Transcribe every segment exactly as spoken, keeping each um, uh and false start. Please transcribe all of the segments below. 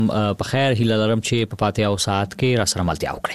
په خیر هیله لرم چې په پاتې او ساعت کې را سره ملتیا وکړئ.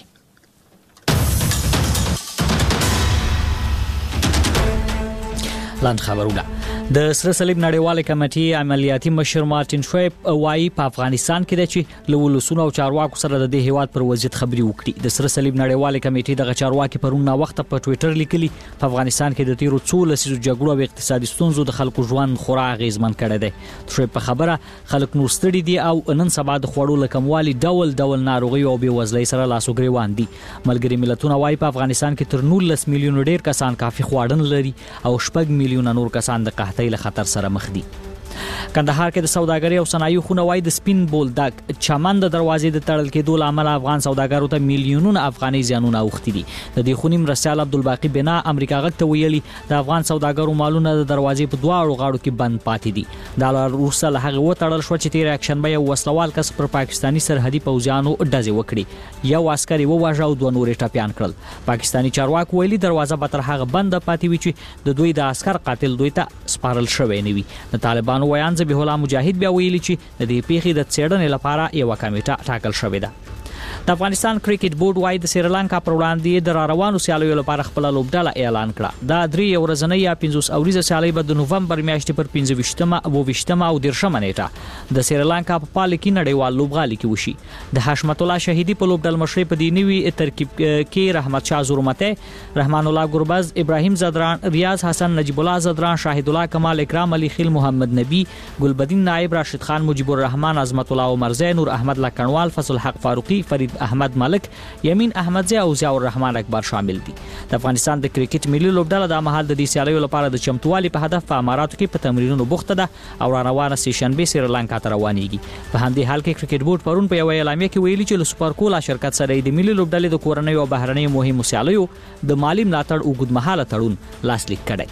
لاند خبرونه. د سره صلیب نړیواله کمیټې عملیاتي مشر مارټین شویب وايي په افغانستان کې د چې لولسونو او چارواکو سره د دې هیواد پر وضعیت خبري وکړي. د سره صلیب نړیواله کمیټې د چارواکي پرون وخت په ټوئیټر لیکلي په افغانستان کې د تیرو څو لسیزو جګړو او اقتصادي ستونزو د خلکو ژوند خورا غیزمن کړی دی. شویب په خبره خلک نور ستړي دي او نن سبا د خوړو لکموالي ډول ډول ناروغي او بې وزلۍ سره لاس او ګریوان دي. ملګری ملتونه وايي په افغانستان کې تر نولس میلیون ډیر کسان کافي خواړن لري او شپږ میلیون نور کسان د قحطۍ له خطر سره مخ دي. کندهار کې د سوداګرۍ او صنایعو خونه وايي د سپین بولدک چمن د دروازې د تړل کېدو لامل افغان سوداګرو ته میلیونونه افغاني زیانونه اوښتي دي. د دې خونې مرستیال عبدالباقي بنا امریکا غږ ته ویلي د افغان سوداګرو مالونه د دروازې په دواړو غاړو کې بند پاتې دي. دا وروسته له هغه وتړل شو چې تیر اکشنبه یو وسلوال کس پر پاکستاني سرحدي پوځیانو ډزې وکړي. یو عسکر یې وواژه او دوه نور یې ټپیان کړل. پاکستاني چارواکو ویلي دروازه به تر هغه بند پاتې وي چې د دوی د عسکر قاتل دوی ته سپارل شوی نه وي. د طالبانو ویان ذبیح الله مجاهد بیا ویلي چې د دې پیښې د څېړنې لپاره یو کمیټه ټاکل شوې ده. د افغانستان کرکټ بورډ وايي د سریلانکا پر وړاندې د راروانو سیالیو لپاره خپل لوبډله اعلان کړه. دا درې ورځنۍ یا پنځوس اوریزه سیالي به د نوفمبر میاشتې پر پنځه ویشتمه او ویشتمه او دیرشمه نیټه د سریلانکا په پال کې نړیوال لوبغالي کې وشي. د حشمت الله شهیدی په لوبډل مشرۍ په دې نوي ترکیب کې رحمت شاه زورمته، رحمان الله ګربز، ابراهیم زدران، ریاض حسن، نجیب الله زدران، شاهد الله کمال، اکرام علي خیل، محمد نبی، ګلبدین نائب، راشد خان، مجيب الرحمن، عظمت الله عمر زین، نور احمد لکنوال، فضل حق فاروقی، فرید احمد ملک، یمین احمدزی او ضیاء الرحمن اکبر شامل دي. د افغانستان د کرکټ ملي لوبډله د مهال د دې سیالیو لپاره د چمتووالي په هدف په اماراتو کې په تمرینونو بوخته ده او را روانه سه شنبه سریلانکا ته روانېږي. په همدې حال کې کرکټ بورډ پرون په یو اعلامیه کې ویلي چې له سپر کولا شرکت سره د ملي لوبډلې د کورنۍ او بهرنۍ مهمو سیالیو د مالی ملاتړ اوږدمهاله تړون لاسلیک کړی.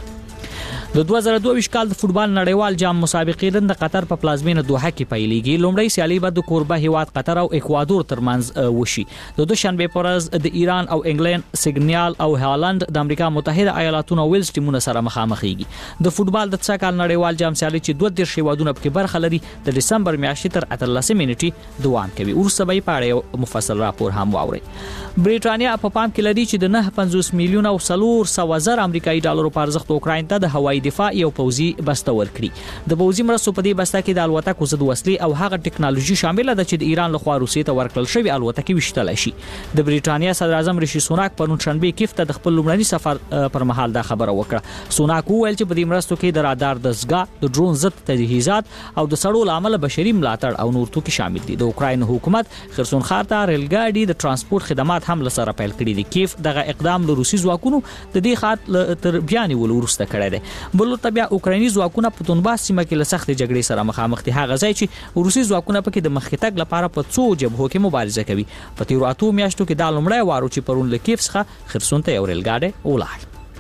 د دوه زره دوه ویشت کال د فوتبال نړیوال جام مسابقې نن د قطر په پلازمینه دوحه کې پیلېږي. لومړی سیالي به د کوربه هیواد قطر او اکوادور ترمنځ وشي. د دوشنبه په ورځ د ایران او انګلند، سیګنال او هالند د امریکا متحده ایالاتونو او ویلز ټیمونه سره مخامخېږي. د فوتبال د څا کال نړیوال جام سیالي چې دوه دیرش هیوادونه پکې برخه لري د دسمبر میاشتې تر اتلسمې نیټې دوام کوي. ورسته به په اړه مفصل راپور هم واوري. برېټانیا په پام کې لري چې د نه پنځوس میلیون او څلور سوه زره امریکایي ډالرو په ارزښت اوکراین ته د هوایي دفاع یو پوځي بسته ورکړي. د پوځي مرستو په دې بسته کې د الوتکو ضد وسلې او هغه ټکنالوژي شامل ده چې د ایران لخوا روسیې ته ورکړل شوی الوتکې وشتل شي. د برېټانیا صدر اعظم ریشي سوناک پرون شنبه کیف ته د خپل لومړني سفر پر مهال دا خبره وکړه. سوناک وویل چې په دې مرستو کې د رادار دستګاه، د ډرون ضد تجهیزات او د سړو لامل بشري ملاتړ او نور توکي شامل دي. د اوکراین حکومت خرسون ښار ته ریلګاډي د ترانسپورت خدمات هم لسره پیل کړي دي. کیف دغه اقدام له روسي ځواکونو د دې خاط تر بیانې ول ورسته کړی دی. بل بیا اوکرایني ځواکونه په دونباس سیمه کې له سختې جګړې سره مخامخ دي. هغه ځای چې روسي ځواکونه پکې د مخکې تګ لپاره په څو جبهو کې مبارزه کوي. په تیرو اتو میاشتو کې دا لومړی وارو چې پرون له کیف څخه خرسون ته یو ریلګاډی ولاړ.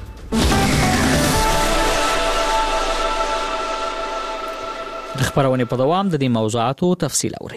د خبرونې په دوام د دې موضوعاتو تفصیل اورئ.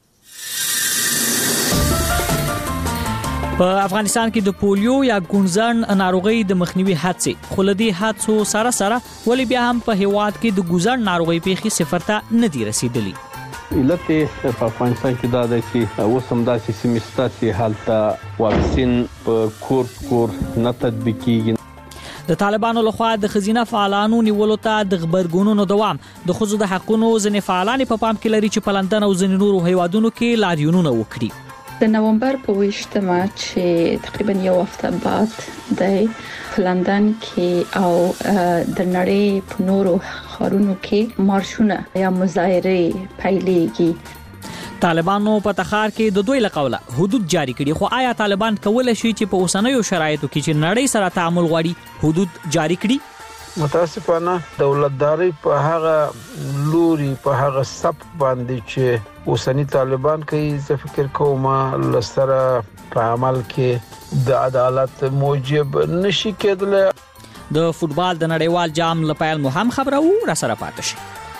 په افغانستان کې د پولیو یا ګونځن ناروغي د مخنیوي هڅې خو له دې هڅو سره سره ولې بیا هم په هیواد کې د ګونځن ناروغي پیښې صفر ته نه دي رسیدلي. علت په افغانستان کې دا دی چې اوس هم داسې سیمې شته چې هلته واکسین په کور کور نه تطبیقېږي. د طالبانو لخوا د ښځینه فعالانو نیولو ته د غبرګونونو دوام. د ښځو د حقونو ځینې فعالان په پام کې لري چې په لندن او ځینې نورو هیوادونو کې لاریونونه وکړي. د نومبر په ویشتمه چې تقریبا یو هفته بعد د لندن کې او د نړۍ په نورو ښارونو کې مارشونه یا مظاهرې پیلېږي. طالبانو په تخار کې د دوی لقوله حدود جاری کړي. خو آیا طالبان کولای شي چې په اوسنیو شرایطو کې چې نړۍ سره تعامل غواړي حدود جاری کړي؟ متاسفانه دولتداري په هغه لوري په هغه سب باندې چې اوسنی طالبان کوي، زه فکر کوم لسره په عمل کې د عدالت موجب نشي کېدلی. د فوتبال د نړیوال جام لپاره مهم خبره و را سره پاتې شي.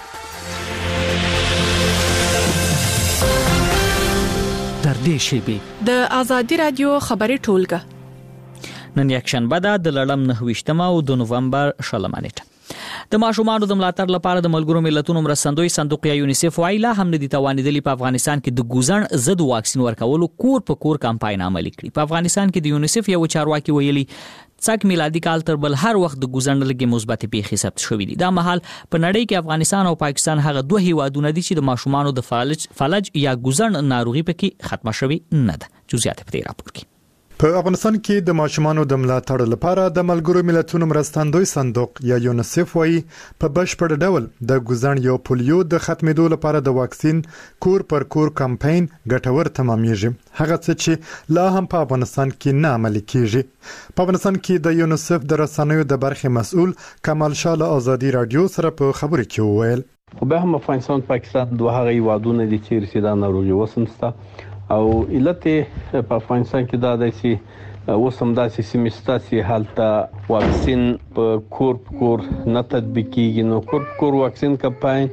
در دې شیبه د آزادي رادیو خبري ټولګه نن یک شنبه ده د لړم نهه ویشتمه او د نوفمبر شلمه نیټه. د ماشومانو د ملاتړ لپاره د ملګرو ملتونو مرستندوی صندوق یا یونیسف وایي لا هم ندي توانیدلی په افغانستان کې د ګوزن ضد واکسین ورکولو کور په کور کمپاین عملي کړي. په افغانستان کې د یونیسف یو چارواکي ویلي څک میلادي کال تر بل هر وخت د ګوزن لګي مثبت پیښې ثبت شوې دي. دا مهال په نړۍ کې افغانستان او پاکستان هغه دوه هیوادونه دي چې د ماشومانو د فالج فلج یا ګوزن ناروغي پکې ختمه شوې نه ده. جزئیات په دې راپور کې. په افغانستان کې د ماشومانو د ملاتړ لپاره د ملګرو ملتونو مرستندوی صندوق یا یونیسف وایي په بشپړ ډول د ګوزن یو پولیو د ختمېدو لپاره د واکسین کور پر کور کمپاین ګټور تمامېږي. هغه څه چې لا هم په افغانستان کې نه عملي کیږي. په افغانستان کې د یونیسف د رسنیو د برخې مسؤل کمال شاه له آزادي رادیو سره په خبرو کې وویل خو به هم افغانستان پاکستان دوه هغه هیوادونه دي چې رسیدا ناروغي وسمسته او علت په افغانستان کې دا دی چې وسم داسې سیمستا چې حالت واکسین په کور کور نه تطبیق کیږي. نو کور کور واکسین کمپاین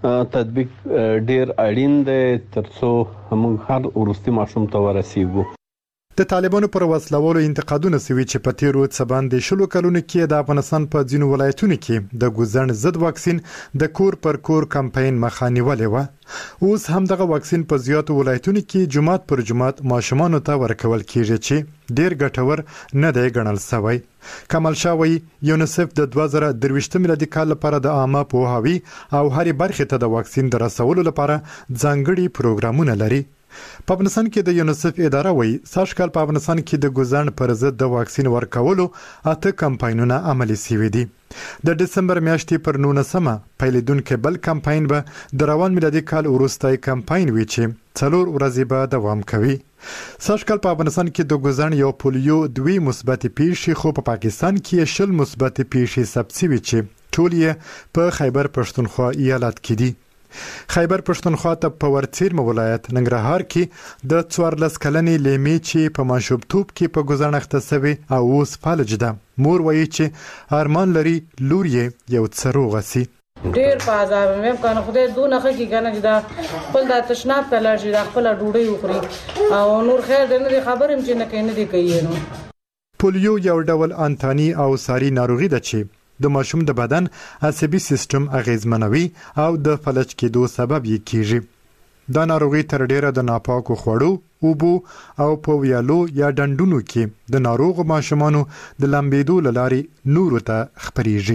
تطبیق ډیر اړین دی ترڅو موږ هر ورستي ماشوم ته ورسیږو. د طالبانو پر وسلوالو انتقادونه سوي چې په تیرو څه باندې شلو کلونو کې د افغانستان په ځینو ولایتونو کې د ګوزن ضد واکسین د کور پر کور کمپاین مخانیولې و. اوس هم دغه واکسین په زیاتو ولایتونو کې جمعات پر جمعات ماشومانو ته ورکول کیږي چې ډیر ګټور نه دی ګڼل شوی. کمال شاه وایي یونیسف د دوه زره درویشت میلادي کال لپاره د عامه پوهاوي او هرې برخې ته د واکسین د رسولو لپاره ځانګړي پروګرامونه لري. په افغانستان کې د یونیسف اداره وایي سږ کال په افغانستان کې د ګوزن پر ضد د واکسین ورکولو اته کمپاینونه عملي شوي دي. د دسمبر میاشتې پر نولسمه پیلېدونکې بل کمپاین به د روان میلادي کال وروستی کمپاین وي چې څلور ورځې به دوام کوي. سږ کال په افغانستان کې د ګوزن یو پولیو دوی مثبت پیښې خو په پاکستان کې شل مثبت پیښې ثبت شوي چې ټول یې په خیبر پښتونخوا ایالت کې دي. خیبر پښتونخوا ته په ورڅیرمه ولایت ننګرهار کې د څوارلس کلنې لیمې چې په ماشومتوب کې په ګوزن اخته شوی او اوس فلج ده. مور وایي چې ارمان لري لور یې یو څه روغه سي. ډیر په عذاب مې کنه خدای دونه خکې کنه چې دا خپل د تشناب ته لاړ شي دا خپل ډوډۍ وخوري او نور خیر دې نه خبرم چې نه کوي نه دی کوي. نو پولیو یو ډول انتاني او ساري ناروغي ده چې د ماشوم د بدن عصبي سیستم اغیزمنوي او د فلج کېدو سبب یې کیږي. دا ناروغي تر ډیره د ناپاکو خوړو، اوبو او په ویالو یا ډنډونو کې د ناروغ ماشومانو د لمبېدو له لارې نورو ته خپرېږي.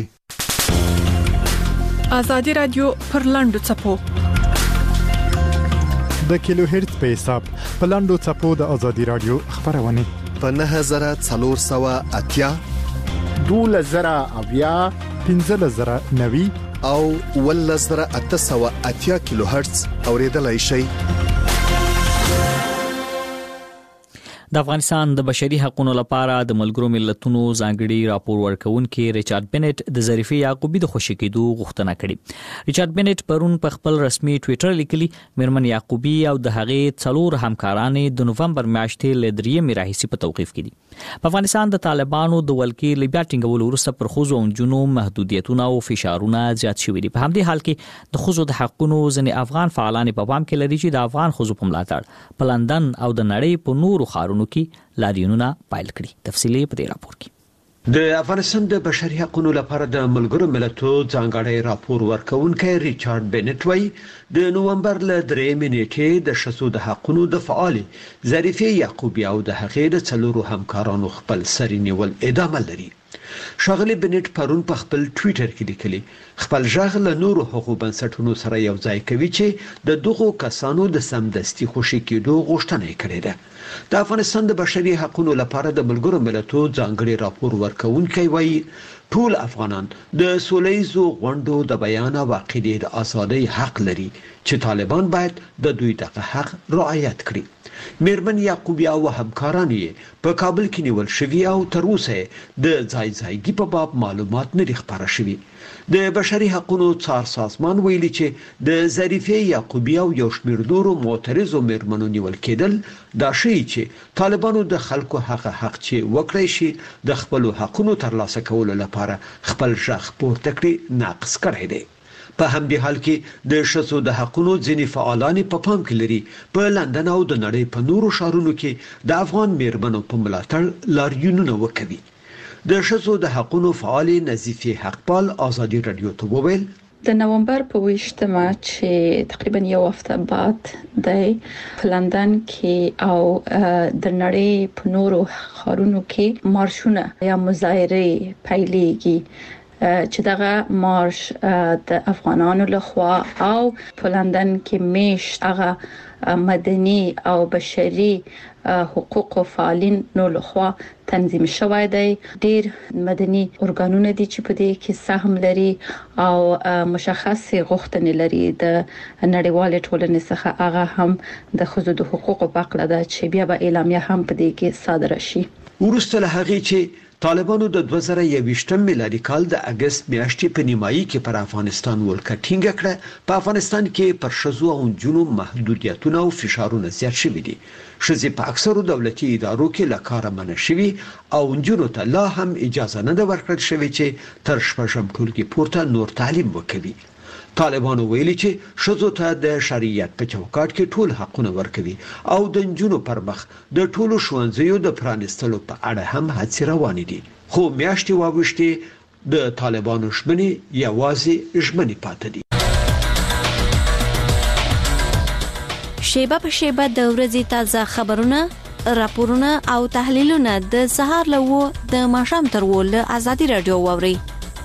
آزادي رادیو پر لاندو څپو د کیلو هرتز په حساب په لاندو څپو د آزادي رادیو خبرونه په نه هزار څلور سوه اتیا دوله زره اویا پنځه زره نوي او ول زره اته سوه اتیا کیلو هرتز اوریدلای شي. د افغانستان د بشري حقوقو لپاره د ملګرو ملتونو ځانګړي راپور ورکونکي ریچارډ بنټ د ظریفي یعقوبي د خوشی کېدو غوښتنه کړې. ریچارډ بنټ پرون په خپل رسمي ټوئیټر لیکلي میرمن یعقوبي او د هغې څلور همکارانې د نوفمبر میاشتې له درېیمې راهیسې په توقیف کې دي. په افغانستان د طالبانو د ولکې له بیا ټینګولو وروسته پر ښځو او نجونو محدودیتونه او فشارونه زیات شوي دي. په همدې حال کې د ښځو د حقوقو ځینې افغان فعالان په پام کې لري چې د افغان ښځو په ملاتړ په لندن او د نړۍ په نورو ښارونو کې لاریونونه پایل کړي. تفصیلي په دې راپور کې. د افغانستان د بشري حقوقو لپاره د ملګرو ملتونو ځانګړی راپور ورکونکي ریچارډ بنټ وايي د نوومبر ل درېیمې نیټې د شسو د حقوقو د فعال ظریفي یعقوبي او د هغې د څلورو همکارانو خپل سری نیول ادامه لري. شاغلی بنټ پرون په خپل ټوئیټر کې لیکلي خپل ژغ له نورو حقوقي بنسټونو سره یو ځای کوي چې د دغو کسانو د سمدستي خوشی کېدو غوښتنه کړې ده. د افغانستان د بشري حقوقو لپاره د ملګرو ملتونو ځانګړي راپور ورکونکي وایي ټول افغانان د سولهییزو غونډو د بیان او عقیدې د ازادۍ حق لري چې طالبان باید د دوی دغه حق رعایت کړي. میرمن یعقوبی او همکاران یې په کابل کې نیول شوي او تر اوسه د ځای ځایګي په باب معلومات نه خپاره شوي. د بشري حقوقو څار سازمان ویلي چې د ظریفي یعقوبی او یو شمېر نورو معترضو میرمنو نیول کېدل دا شی چې طالبانو د خلکو حق حق چې وکړي شي د خپل حقوقو ترلاسه کولو لپاره خپل ژغ پورته کړي ناقص کړی دی. په همدې حال کې د شسو د حقوقو ځینې فعالان په پام کې لري په لندن او د نړۍ په نورو ښارونو کې د افغان میرمنو په ملاتړ لاریونونه وکوي. د ښځو د حقوقو فعال نظیفه حقپال ازادي رادیو ته وویل د نومبر په ویشتمه چې تقریبا یو هفته بعد د لندن کې او د نړۍ په نورو ښارونو کې مارشونه یا مظاهره پیلېږي چې دغه مارش د افغانانو لخوا او په لندن کې میشت هغه مدني او بشري حقوق فعالین نو لخوا تنظیم شوی دی. ډیر مدني ارګانونه دي چې په دې کې سهم لري او مشخصه غوښتنې لري د نړیوال ټولنې څخه. هغه هم د خزو د حقوقو په اړه ده چې بیا به اعلامیه هم په دې کې صادره شي. ورسته له هغه چې طالبانو د دوه زره یوویشتم میلادي کال د اگست میاشتې په نیمایي کې پر افغانستان ولکه ټینګه کړه، په افغانستان کې پر شذو او جنو محدودیتونه او فشارونه زیات شوي دي. شذې په اکثرو دولتي ادارو کې له کاره منع شوي او جنو ته لا هم اجازه نه ده ورکړل شوې چې تر شپږم ټولګي پورته نور تعلیم وکړي. طالبانو ویلي چې شذو ته د شریعت په چوکاټ کې ټول حقونه ورکوي او د جنو پر مخ د ټولو ښوونځیو د پرانستلو په اړه هم هڅې روانې دي. خو میاشتې واوښتې د طالبانو ژمنې یوازې ژمنې پاتې دي. شیبه په شیبه د ورځې تازه خبرونه، راپورونه او تحلیلونه د سهار له و د ماښام تر و له ازادي رادیو واوري.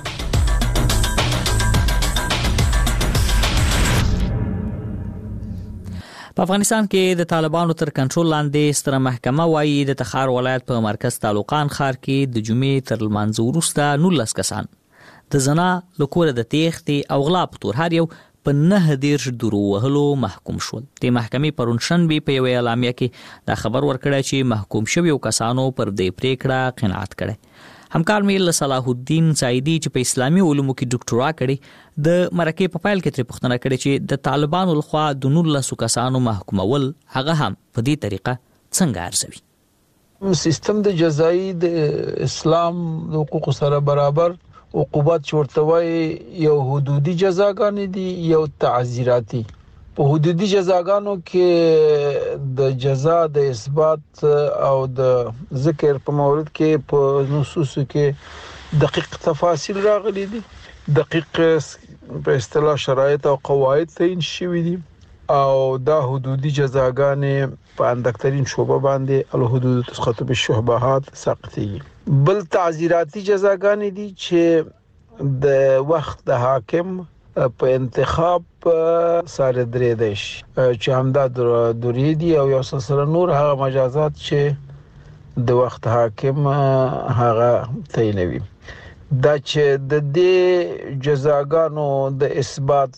په افغانستان کې د طالبانو تر کنټرول لاندې ستره محکمه وايي د تخار ولایت په مرکز تعلقان ښار کې د جمعې تر لمانځه وروسته نولس کسان د زنا لکور د تېښتې او غلا په تور هر یو په نه دیرش درو وهلو محکوم شول. د محکمې پرون شنبه په یو اعلامیه کې دا خبر ورکړی چې محکوم شویو کسانو پر دې پریکړه قناعت کړي. همکار مې صلاح الدین سعیدی چې په اسلامي علومو کې ډاکټرا کړي د مرکې په فایل کې تر پوښتنه کړې چې د طالبانو لخوا د نولس کسانو محکومول هغه هم په دې طریقه څنګه ارزوي. سیستم د جزایی د اسلام د حقوقو سره برابر عقوبات چورتوي یو حدودي جزاګانې دي یو تعزیراتی. په حدودي جزاګانو کې د جزا د اثبات او د ذکر په مورد کې په نصوصو کې دقیق تفاصیل راغلي دي، دقیق په اصطلاح شرایط او قواعد تعیین شوي دي او دا حدودي جزاګانې په اندکترین شوبه باندې الحدود تسقط بالشبهات ساقطي. بل تعزیراتی جزاګانې دي چې د وخت د حاکم په انتخاب سره درې دیش چې همدا درې دي او یو سره نور هغه مجازات چې د وخت حاکم هغه تعینوي. دا چې د دې جزاګانو د اثبات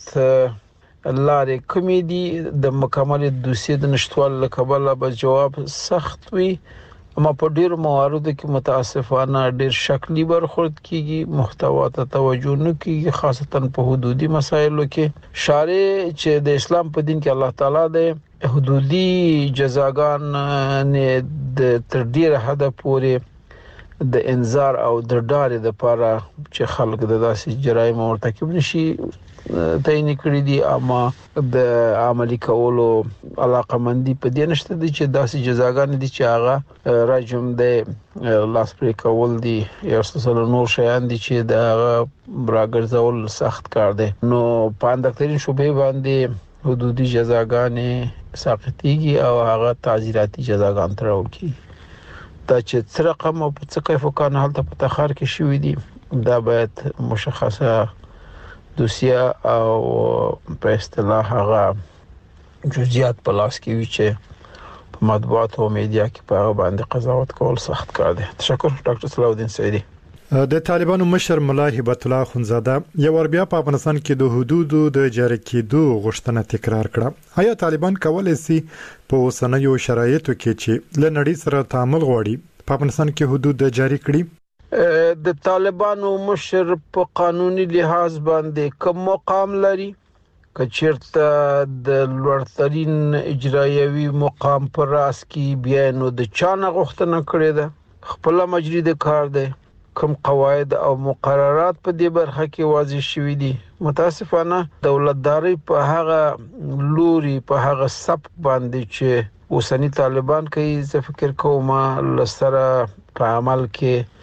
لارې کومې دي د مکمل دوسیه د نشټوال لکبل به جواب سخت وي، اما په ډیرو مواردو کې متاسفانه ډیر شکلی برخورد کیږي، محتوا ته توجه نه کیږي، خاصتا په حدودي مسایلو کې. شارع چې د اسلام په دین کې الله تعالی د حدودي جزاګان نه د تر ډیره حد پورې د انذار او د ډار د لپاره چې خلک د داسې جرایم مرتکب نشي تعین کړی دي، اما د عملی کولو علاقه مندي په دې نشته دي چې داسې جزاګان دي چې هغه راجم د لاس پرې کول دي یا څه نور شیان دي چې د راګرځول سخت کار دی. نو په اندکترین شوبې باندې حدودي جزاګانې ساقطيږي او هغه تعزیراتی جزاګان ترول کی. دا چې څه رقم او څه کیف وکړ حالت په تخار کې شوې دي دا باید مشخصه دوسیه او په اصطلاح هغه جزئیات په لاس کې وي چې په مطبوعات او میډیا کې په هغه باندې قضاوت کول سخت کار دی. تشکر ډاکټر صلاح الدین سعیدی. د طالبانو مشر ملا هبت الله خنزاده یو ور بیا په افغانستان کې د حدودو د جاری کېدو غوښتنه تکرار کړه. آیا طالبان کولای شي په اوسنیو شرایطو کې چې له نړۍ سره تعامل غواړي په افغانستان کې حدود جاری کړي؟ د طالبانو مشر په قانوني لحاظ باندې کوم مقام لري؟ کچیرته د لوړترین اجرایوي مقام پر راس کې بیا نو د چانه غوښتنه کړې ده، خپل مجری د کار دی، کوم قواعد او مقررات په دې برخه کې واضح شوي دي. متاسفانه دولتداري په هغه لوري په هغه سب باندې چې اوسنی طالبان کوي، زه فکر کوم لسره په عمل کې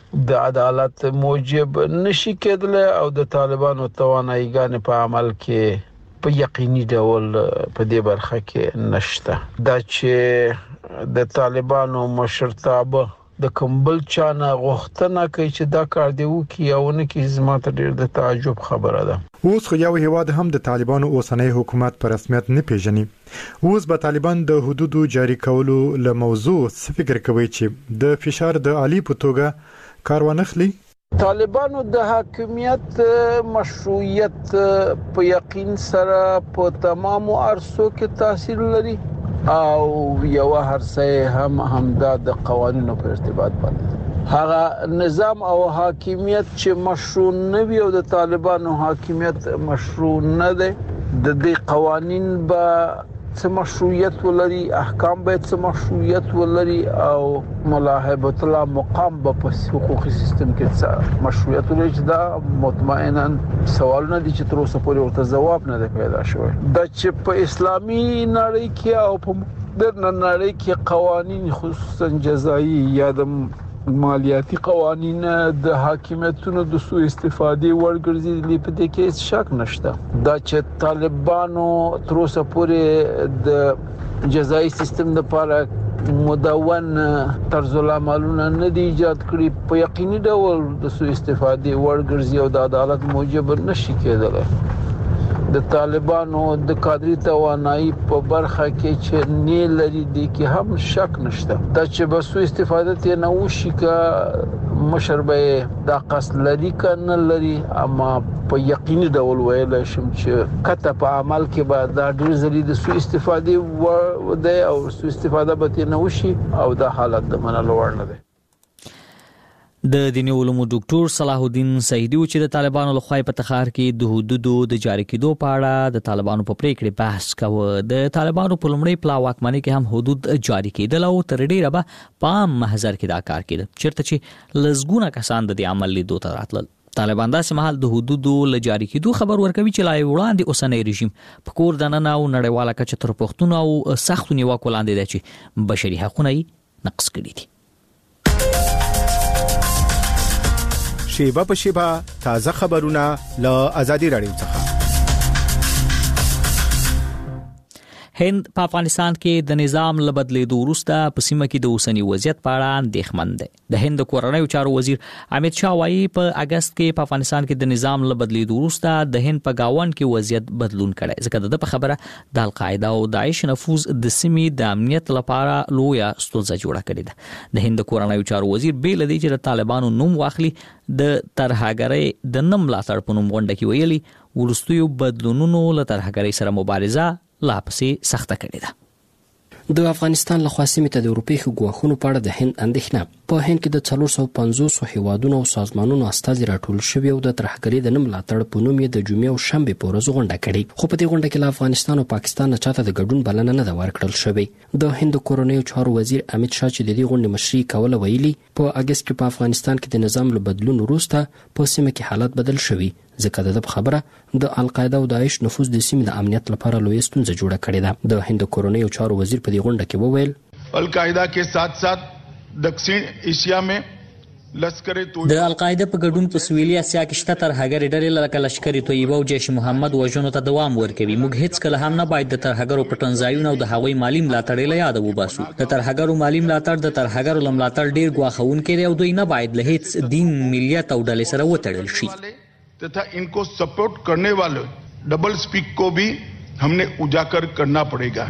د عدالت موجب نشي کېدل او د طالبانو توانایګان په عمل کې په یقیني ډول په دې برخه کې نشته. دا چې د طالبانو مشرتابه د کمبل چانه غوښتنه کوي چې دا کار دی وکي او نه کې زما ته ډېر د تعجب خبره ده. اوس خو یو هیواد هم د طالبانو اوسنی حکومت په رسمیت نه پیژني. اوس به طالبان د حدودو جاری کولو له موضوع څه فکر کوي چې د فشار د عالی په توګه کار ونخلي؟ طالبانو د حاکمیت مشروعیت په یقین سره په تمامو عرصو کې تاثیر لري او یو هرڅه هم همدا د قوانینو په ارتباط باندې هغه نظام او حاکمیت چې مشروع نه وي او د طالبانو حاکمیت مشروع نه ده د دې قوانین به څه مشروعیت ولري، احکام به څه مشروعیت ولري او ملاحظه الله مقام به په حقوقي سیستم کې څه مشروعیت ولري چې دا مطمئنا سوالونه دي چې تر اوسه پورې ورته ځواب نه دی پیدا شوی. دا چې په اسلامي نړۍ کې او په مدرن نړۍ کې قوانين خصوصا جزایي یا د مالیاتي قوانین د حاکمیتونو د سوء استفادې ورګرځي په دې کې شک نشته. دا چې طالبانو تر اوسه پورې د جزایي سیستم لپاره مدون طرز العملونه نه دی ایجاد کړی په یقیني ډول د سوء استفادې ورګرځي او د عدالت موجب نشي کېدلی. د طالبانو د کادري توانایي په برخه کې چې نه لري دي کې هم شک نشته. دا چې به سوء استفاده ته نه وشي کا مشربه دا قصد لري کنه لري، اما په یقیني ډول ویل شم چې کته په عمل کې به دا ډیر زری د سوء استفاده و ده او سوء استفاده به ته نه وشي او دا حالت د منلو وړ نه ده. د دیني علومو ډاکټر صلاح الدین سعیدی چې د طالبانو لخوا په تخار کې د حدودو د جاری کېدو په اړه د طالبانو په پریکړه بحث کاوه. د طالبانو په لومړی پلا واکمنۍ کې هم حدود جاری کېدل او تر ډیره به پام محضر کې دا کار کېده چیرته چې لزګونه کسان د دې عمل لیدو ته راتلل. طالبان داسې مهال د حدودو ل جاری کېدو خبر ورکوي چې لای وړاندې اوسنۍ رژیم په کور دننه او نړیواله کچه تر پښتون او سختو نیوکو لاندې دی چې بشري حقوق نقض کړي دي. شیبه په شیبه تازه خبرونه له ازادي رادیو څخه. هند په افغانستان کې د نظام له بدلیدو وروسته په سیمه کې د اوسنی وضعیت په اړه اندېښمن دی. د هند کورنیو چارو وزیر امیت شاه وايي په اگست کې په افغانستان کې د نظام له بدلیدو وروسته د هند په گاون کې وضعیت بدلون کړي ځکه د په خبره د القاعده او داعش نفوذ د سیمې د امنیت لپاره لویه ستونزه جوړه کړې ده. د هند کورنیو چارو وزیر بیل دی چې د طالبانو نوم واخلي د ترهګرۍ د نم لاتړ په نوم غونډه کې ویلي ورستیو بدلونونو له ترهګرۍ سره مبارزه لا پسې سخته کړې ده. د افغانستان له خاصې ته د اروپای ګواښونو په اړه د هند اندېښنه په هند کې د څلور سوه پنځوس هیوادونو او سازمانونو استازي راټول شوي او د ترهګرۍ د نوم ملاتړ په نوم یې د جمعې او شنبې په ورځ غونډه کړې، خو په دې غونډه کې له افغانستان او پاکستان نه چاته د ګډون بلنه نه ده ورکړل شوې. د هند کورنیو چارو وزیر امیت شاه چې د دې غونډې مشري کوله ویلي په اگست کې په افغانستان کې د نظام له بدلون وروسته په سیمه کې حالت بدل شوی ځکه د خبره د القاعده او داعش نفوذ د سیمې د امنیت لپاره لوی ستونزه جوړه کړې ده. د هند کورنیو چارو وزیر په دې غونډه کې وویل القاعده के साथ साथ दक्षिण एशिया में लश्कर د القاعده په ګډون په سویلي اسیا کې شته ترهګر ډلې لکه لشکر طیبه او جیش محمد وژنو ته دوام ورکوي. موږ هیڅ کله هم نه باید د ترهګرو پټنځایونو او د هغوی مالی ملاتړ له یاد وباسو. د ترهګرو مالی ملاتړ د ترهګرو ملاتړ ډیر ګواښونکی دی او دوی نه باید له هیڅ دین ملیت او ډلې سره وتړل شي. तथा इनको सपोर्ट करने वाले डबल स्पीक को भी हमने उजागर करना पड़ेगा.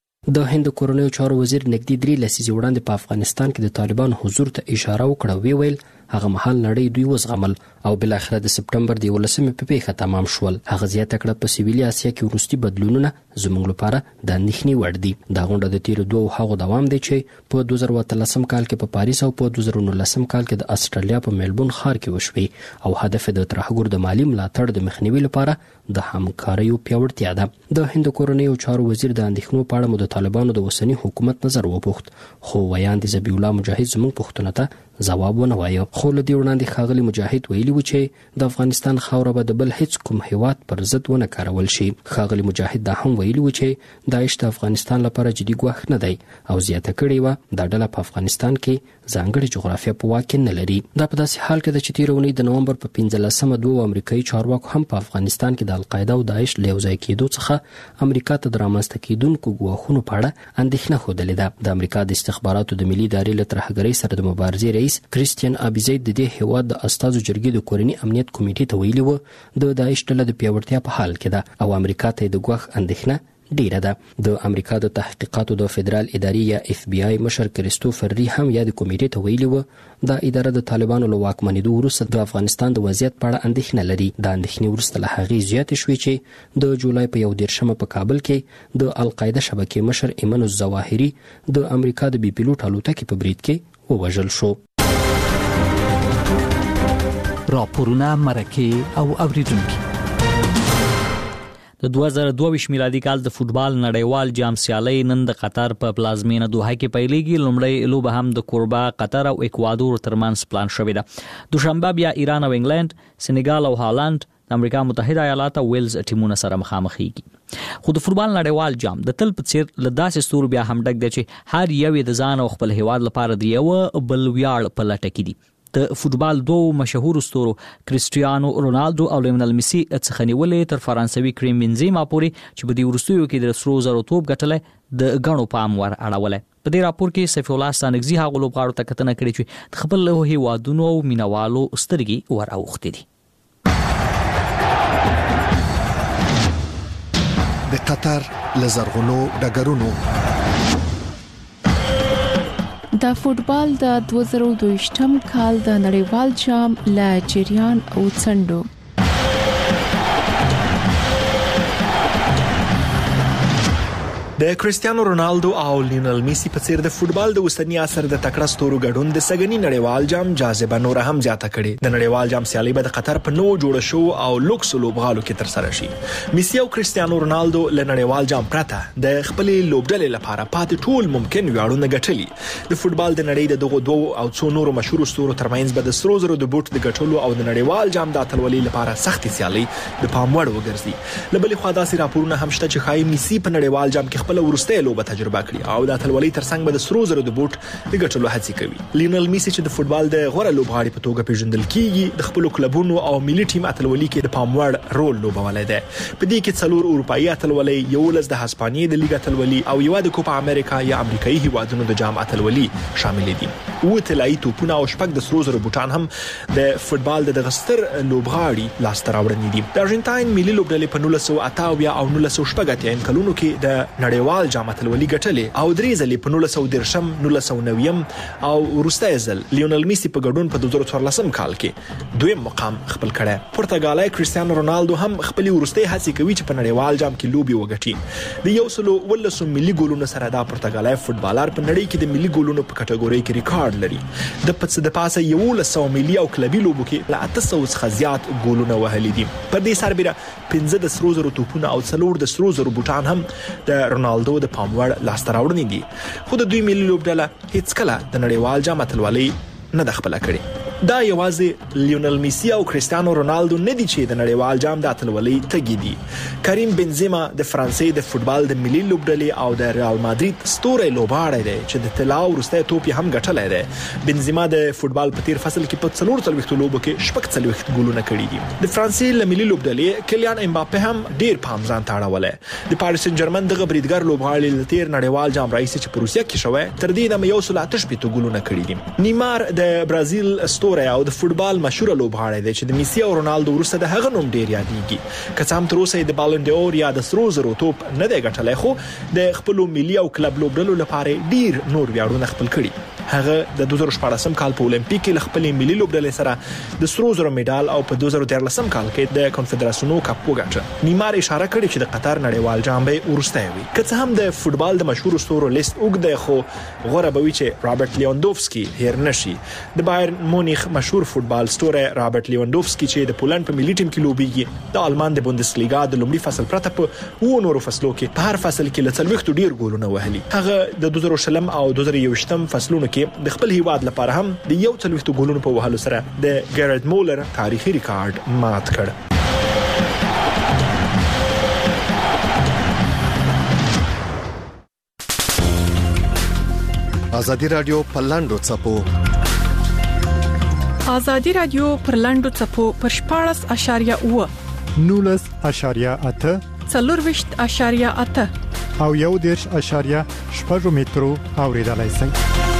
د هند کورنیو چارو وزیر نګدي درې لسیزې وړاندې په افغانستان کې د طالبانو حضور ته اشاره وکړه. وی ویل هغه مهال نړۍ دوی وزغمل او بل اخر د سپټمبر د ولسمې په پیښه تمام شول. هغه زیاته کړه په سویلي اسیا کې ورستي بدلونونه زموږ لپاره د اندېښنې وړ دي. دا غونډه د تیر دوه هغو دوام دی چې په دوه زره اتلسم کال کې په پاریس او په دوه زره نولسم کال کې د استرالیا په میلبورن ښار کې وشوي او هدف د ترهګر د مالی ملاتړ د مخنیوي لپاره د همکارۍ پیاوړتیا ده. د هند کورنیو چارو وزیر د اندېښنو په اړه د طالبانو د اوسنی حکومت نظر وپوښت، خو ویاند ذبیح الله مجاهد زموږ پوښتنه ته ځواب ونه وایو. خو له دې وړاندې ښاغلي مجاهد ویلي و چې د افغانستان خاوره به د بل هیڅ کوم هیواد پر ضد ونه کارول شي. ښاغلي مجاهد دا هم ویلي و چې داعش د افغانستان لپاره جدي ګواښ نه دی او زیاته کړې و دا ډله په افغانستان کې ځانګړې جغرافیه په واک کې نه لري. دا په داسې حال کې ده چې تېره اونۍ د نومبر په پنځلسمه دوه امریکایي چارواکو هم په افغانستان کې د القاعده او داعش له یوځای کېدو څخه امریکا ته د رامنځته کېدونکو ګواښونو په اړه اندېښنه ښودلې ده. د امریکا د استخباراتو د ملي ادارې له ترهګرۍ سره د مبارزې رئیس کریسټین ابیزید د دې هیواد د استازو جرګې د کورني امنیت کمیټې ته ویلي و د داعش ډله د پیاوړتیا په حال کې ده او امریکا ته د ګواښ اندېښنه ډیره ده. د امریکا د تحقیقاتو د فدرال ادارې یا اف بی آی مشر کریستوفر ری هم یا د کمیټې ته ویلي و دا اداره د طالبانو له واکمنېدو وروسته د افغانستان د وضعیت په اړه اندېښنه لري. دا اندېښنې وروسته له هغې زیاتې شوې چې د جولای په یو دېرشمه په کابل کې د القاعده شبکې مشر ایمن الظواهري د امریکا د بي پیلوټ الوتکې په برید کې ووژل شو. راپورونه مرکه او اوریدونکي د دوه زره دوه ویشت میلادي کال د فوتبال نړیوال جام سیالۍ نن د قطر په پلازمینه دوحه کې پیلېږي. لومړی لوبه هم د کوربه قطر او اکوادور ترمنځ پلان شوې ده. دوشنبه بیا ایران او انګلند، سنیګال او هالند د امریکا متحده ایالات او ویلز ټیمونه سره مخامخېږي. خو د فوتبال نړیوال جام د تل په څیر له داسې ستورو بیا هم ډک دی چې هر یو یې د ځان او خپل هیواد لپاره د یو بل ویاړ په لټه کې دي. د فوتبال دوه مشهور ستورو کریسټیانو رونالدو او لیونل میسی څخه نیولې تر فرانسوي کریم بنزیما پورې چې په دې وروستیو کې د سرو زرو توپ ګټلې د غنو پام ور اړولې. په دې راپور کې سیف الله سانګزي هغه لوبغاړو ته کتنه کړې چې خپل له هیوادونو او مینوالو سترګې ور اوختې دي. د قطر لزرغونو ډګرونو د فوتبال د دوه زره دوه کال د نړیوال جام له جریان او څنډو د کریسټیانو رونالدو او لیونل میسی په څیر د فوتبال د اوسنی عصر د تکړه ستورو ګډون د سګنی نړیوال جام جاذبه نور هم زیاته کړي. د نړیوال جام سیالي به د قطر په نو جوړ شو او لوکس لوبغالو کې تر سره شي. میسی او کریسټیانو رونالدو له نړیوال جام پرته د خپل لوبډلې لپاره پاتې ټول ممکن ویاړونه ګټلي. د فوتبال د نړۍ د دغه دوه او څو نورو مشهور ستورو ترمنځ به د سرو زرو د بوټ د ګټلو او د نړیوال جام د اتلولۍ لپاره سختي سیالي د پام وړ وګرځي. لبلې خوا داسې راپورونه هم شته چې خای میسی په نړیوال جام کې خپل ورسته لوبه تجربه کړي او د اتلولۍ ترڅنګ به د سرو زرو د بوټ د ګټلو هڅې کوي. لیونل میسی چې د فوتبال د غوړه لوبغاړي په توګه پیژندل کیږي د خپل کلبونو او ملي ټیم اتلولۍ کې د پام وړ رول لوبولای دی. په دې کې څلور اروپایي اتلولۍ، یو لس د هسپانیې د لیګ اتلولۍ او یو د کوپا امریکا یا امریکایي هیوادونو د جام اتلولۍ شامل دي. او طلایي توپونه او شپږ د سرو زرو بوټان هم د فوتبال د غستر لوبغاړي لاس ته راوړنې دي. د ارجنټاین ملي لوبډلې په نولس سوه اته اویا او نولس سوه شپږ اتیا کلونو کې د نړیوال جام اتلولۍ ګټلې او درې ځلې په نولس سوه دېرشم، نولس سوه نویم او وروستی ځل لیونل میسی په ګډون په دوه زره څوارلسم کال کې دویم مقام خپل کړی. پرتګالای کریسټیانو رونالدو هم خپل وروستي هڅې کوي چې په نړیوال جام کې لوبي وګټي. د یو سلو ولسو ملي ګولونو سره دا پرتګالای فوتبالر په نړۍ کې د ملي ګولونو په کټګوري کې ریکارډ لري. د پڅ د پاسه یو لسو ملي او کلبي لوبو کې له اته سوه څخه زیات ګولونه وهلي دي. پر دې سربېره پنځه د سرو زرو توپونه او څلور د سرو زرو بوټان هم د رونالدو د پام وړ لاسته راوړنې دي. خو د دوی ملي لوبډله هیڅ کله د نړیوال جام اتلولۍ نه د خپله کړې. دا یوازې لیونل میسی او کریسټیانو رونالدو نه دي چې د نړیوال جام د اتلولۍ تږي دي. کریم بنزیما د فرانسې د فوتبال د ملي لوبډلې او د ریال مادرید ستوری لوبغاړی دی چې د طلا وروستی توپ یې هم ګټلی دی. بنزیما د فوتبال په تیر فصل کې په څلور څلوېښتو لوبو کې شپږ څلوېښت ګولونه کړي دي. د فرانسې له ملي لوبډلې کلیان امباپه هم ډیر پام ځان ته اړولی. د پاریس سن جرمن دغه بریدګر لوبغاړي له تیر نړیوال جام راهیسې چې په روسیه کې شوی تر دې دمه یو سل اته شپېته ګولونه کړي دي. نیمار د برازیل ستوری او د فوتبال مشهور لوبغاړی دی چې د میسی او رونالدو وروسته د هغه نوم ډیر یادېږي. که څه هم تر اوسه یې د بالون ډور یا د سرو زرو توپ نه دی ګټلی، خو د خپلو ملي او کلب لوبډلو لپاره ډیر نور ویاړونه خپل کړي. هغه د دوه زره شپاړسم کال په اولمپیک کې له خپلې ملي لوبډلې سره د سرو زرو میډال او په دوه زره دیارلسم کال کې د کنفدراسیونو کپ وګاټه. نیمار اشاره کړې چې د قطر نړیوال جام به وروستی وي. که څه هم د فوتبال د مشهور ستورو لیست اوږد دی، خو غوره به وي چې رابرټ لیواندوفسکي هیر نشي. د بایرن مونیخ تاریخ مشهور فوتبال ستوری رابرټ لیوانډوفسکي چې د پولند په ملي ټیم کې لوبيږي د آلمان د بوندسلیګا د لومړي فصل پرته په و نورو فصلو کې په هر فصل کې له څلوېښتو ډیر ګولونه وهلي. هغه د دوه زره شلم او دوه زره یوویشتم فصلونو کې د خپل هیواد لپاره هم د یو څلوېښتو ګولونو په وهلو سره د ګیرارډ مولر تاریخي ریکارډ مات کړ. ازادي رادیو په لاندو چپو ازادي رادیو پر لاندو چپو پر شپاړس اشاریه اوه نولس اشاریه اته څلورويشت اشاریه اته او یو دیرش اشاریه شپږ مترو اوریدلای شئ.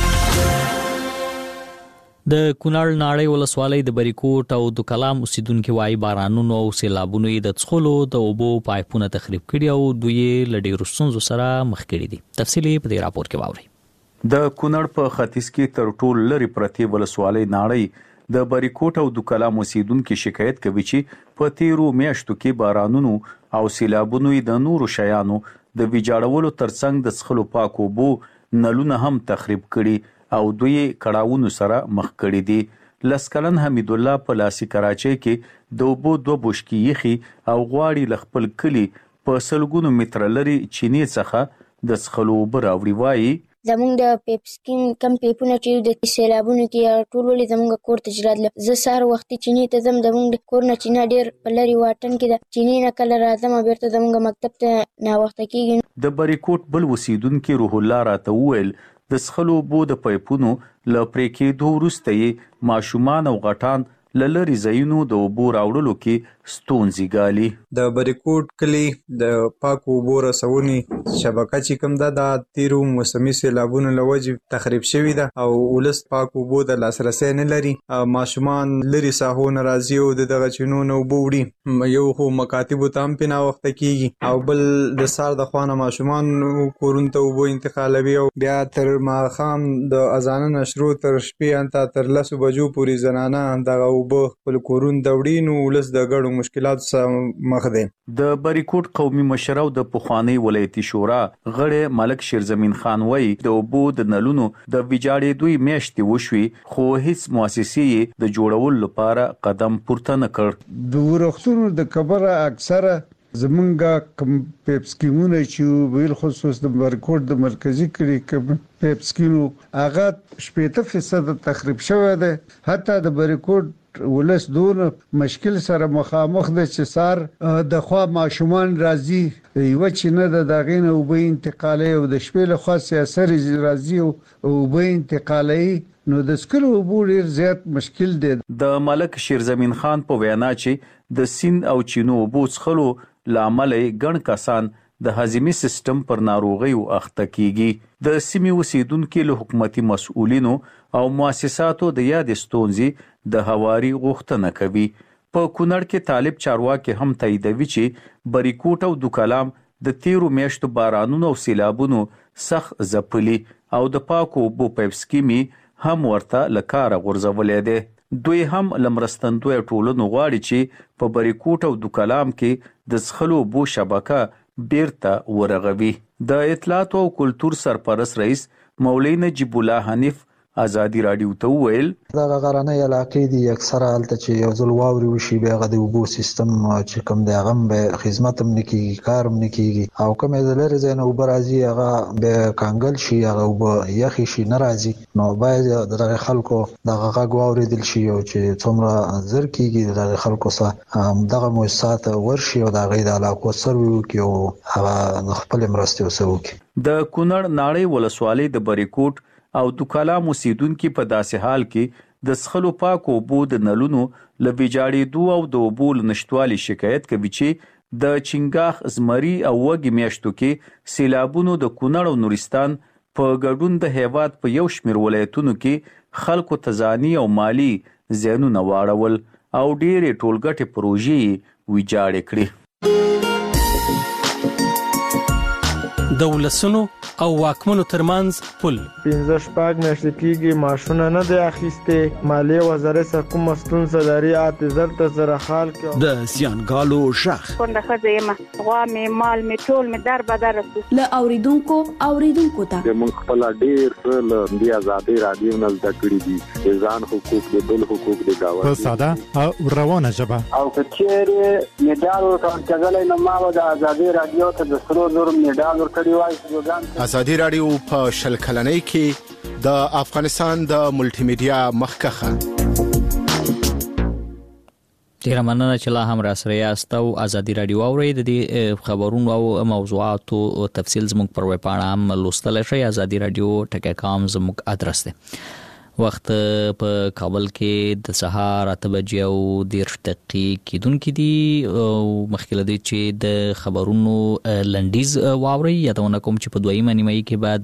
د کونړ ناړۍ ولسوالۍ د بریکوټ او د کلام اوسیدونکو وايي بارانونو او سیلابونو د څخلو د اوبو پایپونه تخریب کړي او دوی لډیرو ستونزو سره مخ کړي دي. تفصیلی په دې راپور کې واورئ. د کونړ په ختیځ کې تر ټولو لري پرتی ولسوالۍ ناړۍ د بریکوټ او د کلام اوسیدونکو شکایت کوي چې په تیرو میاشتو کې بارانونو او سیلابونو د نورو شیانو د ویجاړولو ترڅنګ د څخلو پاک اوبو نلونه هم تخریب کړي او دوی کړهونو سره مخ کړي دي. لسکلن حمید الله په لاسي کراچۍ کې د اوبو دوه بوشکي یخي او غواړي لخپل کلی په سلګونو متر لري چینی څخه د څخلو اوبه راوړي. وایي زمونږ د پیپسکین کم پیپونه چې د سیلابونو کې ټول ولې زمونږ کور ته جرات له زه سار وختي چینی ته زم زمونږ کور نه چینه ډیر په لري واټن کې د چینی نه کله راځم بیرته زمونږ مکتب ته نه وخت کېږي. د بریکوټ بل وسیدونکو روح الله راته وویل د څخلو اوبو د پایپونو ل پرې کېدو وروسته یې ماشومان او غټان للری زینو د اوبو راوړلو کې ستونزې ګالي. د بریکوټ کلی د پاکو اوبو رسونې شبکه چې کوم ده د تیرو موسمي سیلابونو له وجې تخریب شوې ده او ولس پاکو اوبو د لاسرسي نه لري. ماشومان لري ساحو نه راځي او دغه چینو نه اوبه وړي. یو خو مکاتبو ته هم پناه وخت کېږي او بل د سار د خوانه ماشومان کورونو ته اوبه انتقالوي او بیا تر ماښام د اذان نشرو تر شپې انته تر لسو بجو پورې زنانه دغه اوبه خپل کورون دوړي نو ولس د ګډو مشکلات سره مخ دي. د بریکوټ قومي مشر او د پخوانی ولایتي شورا غړی ملک شیرزمین خان وایي د اوبو د نلونو د ویجاړې دوی میاشتې وشوي خو هیڅ مؤسسې د جوړولو لپاره قدم پورته نه کړ. د ورختونو د کبره اکثره زمونږه کم پیپسکیمونه چې ویل خصوص د بریکوټ د مرکزی کړي کم پیپسکیمو هغه شپږ فیصد تخریب شوی دی. حتی د بریکوټ ولس دون مشکل سره مخامخ د چې سار د خوا ماشومان راځي یو چې نه د داغینه او به انتقالي او د شپې له خاصه اثر راځي او به انتقالي نو د سکلو بوډیر زیات مشکل دی. د ملک شیرزمین خان په وینا چې د سین او چینو بوڅ خلو لامل ګڼ کسان د هضمي سیستم پر ناروغي او اخته کیږي. د سیمې اوسیدونکو له حکومتي مسؤلینو او مؤسساتو د یاد ستونزې د هواري غوښتنه کوي. په کونړ کې طالب چارواکي هم تاییدوي چې بریکوټ او د کلام د تیرو میاشتو بارانونو او سیلابونو سخت ځپلي او د پاکو اوبو پیپسکیمي هم ورته لکاره غورځولې ده. دوی هم لمرستندوی ټولنو غواړي چې په بریکوټ او د کلام کې د څخلو اوبو شبکه بیرته ورغوي. د اطلاعات او کلتور سرپرست رئیس مولوی نجیب الله حنیف ازادي رادیو ته ویل دا غرانه علاقې دي اکثره حالت چې یو ځل واوري وشي به غو د اوبو سیستم چې کوم دی هغه به خدمت هم نکي کار هم نکي او کوم د لری زنه اوبر راځي هغه به کانګل شي هغه اوبه یخي شي ناراضي نو باید د خلکو دغه غو اوریدل شي او چې څومره زر کیږي د خلکو سره دغه مؤسسات ورشي او د غي د علاقو سروي کوي او هغه خپل مرسته وسوي. د کونړ ناړۍ ولسوالۍ د بریکوټ او د کلام اوسیدونکو په داسې حال کې د څخلو پاکو اوبو د نلونو ل ویجاړېدو او د اوبو نشټوالي شکایت کوي چې د چنګاخ زمري او وګي میاشتو کې سیلابونو د کونړ او نورستان په ګډون د هیواد په یو شمېر ولایتونو کې خلکو تزانی او مالی زیانونه واړول او ډېرې ټولګټې پروژې ویجاړې کړې. د ولسونو او واکمنو ترمنځ پل. پنځه شپږ میاشتې کېږي ماشونه نه دی اخیستې. مالیې وزارت سره کومه ستونزه لري اته زر ته زره حال کې. د زیانګالو ژغ کونډه ښځه یم، غوا مې مال مې ټول مې در بدر رسو. له اوریدونکو اوریدونکو ته موږ خپل ډېر څه له دې ازادي رادیو نه زده کړي دي، د ځان حقوق د بل حقوق د گاونډي په ساده او روانه ژبه. او کچېره میډال ورکړل کېدل نو ما د ازادي رادیو ته د سرو زر میډال ورکړی وای. ازادي رادیو په شل کلنۍ کې د افغانستان د ملټي میډیا مخکخه. ډیره مننه چې لا هم را سره یاست او ازادي رادیو اورئ. د دې خبرونو او موضوعاتو تفصیل زموږ پر ویب پاڼه هم لوستلی شئ. ازادي رادیو ټکی کام زموږ ادرس دی. وخت په کابل کې د سهار اته بجې او دېرش دقیقې کېدونکي دي. مخکې له دې چې د خبرونو لنډیز واورئ، یادونه کوم چې په دویمه نیمایي کې به